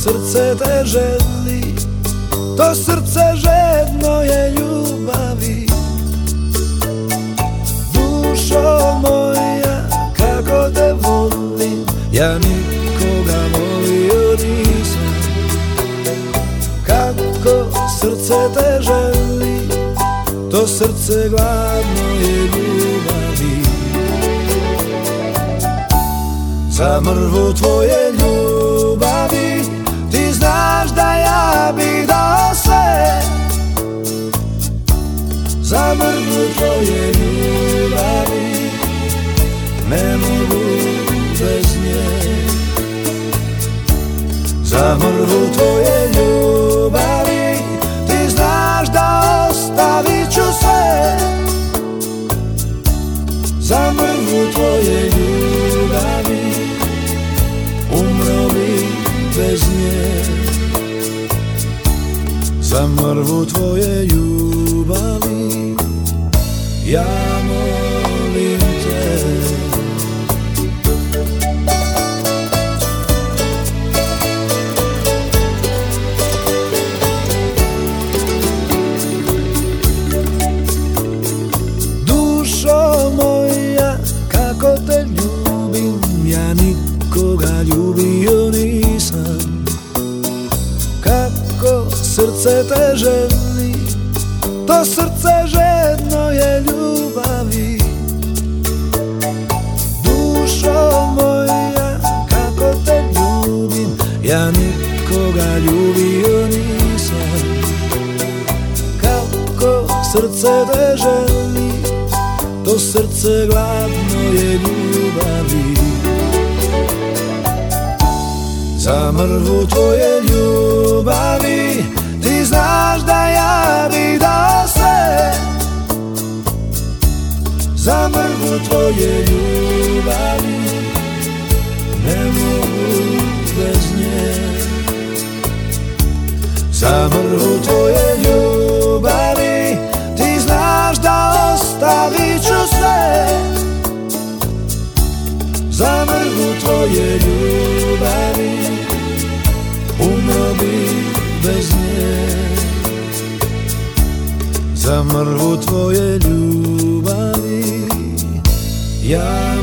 srce te želi, to srce žedno je ljubavi. Dušo moja, kako te volim, ja nikoga volio nisam. Kako srce te želi, to srce gladno je ljubavi. Za mrvu tvoje ljubavi, ti znaš da ja bih dao sve. Za mrvu tvoje ljubavi, ne mogu bez nje. Za mrvu tvoje ljubavi, ti znaš da ostavit ću sve. Za mrvu tvoje ljubavi, umro bi bez nje. Za mrvu tvoje ljubavi, ja molim te. Dušo moja, kako te ljubim, ja nikoga ljubio nisam. Kako srce te želi, to srce žedno je ljubavi. Dušo moja, kako te ljubim, ja nikoga ljubio nisam. Kako srce te želi, to srce gladno je ljubavi. Za mrvu tvoje ljubavi, ti znaš da ja bih dao sve. Za mrvu tvoje ljubavi, ne mogu bez nje. Za mrvu tvoje ljubavi, ti znaš da ostavit ću sve. Za mrvu tvoje ljubavi, umro bi bez nje. Za mrvu tvoje ljubavi, ja